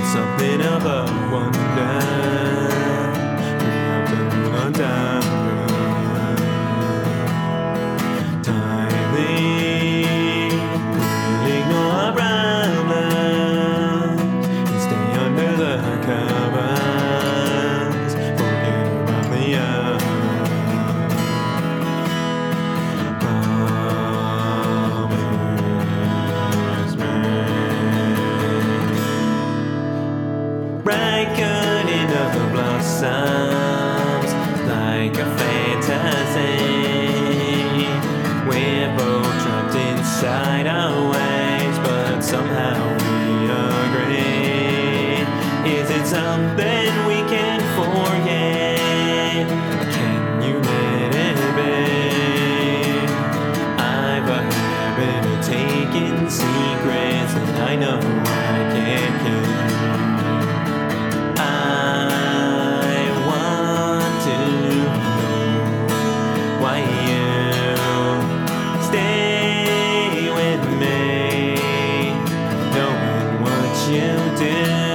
something of a wonder. We have to move on down tightly. We'll ignore our problems and stay under the covers. Forget about the young. Bright garden of the blossoms, like a fantasy. We're both trapped inside our ways, but somehow we agree. Is it something we can forget? Can you let it be? I've a habit of taking secrets that I know I can't keep. Why you stay with me, knowing what you do?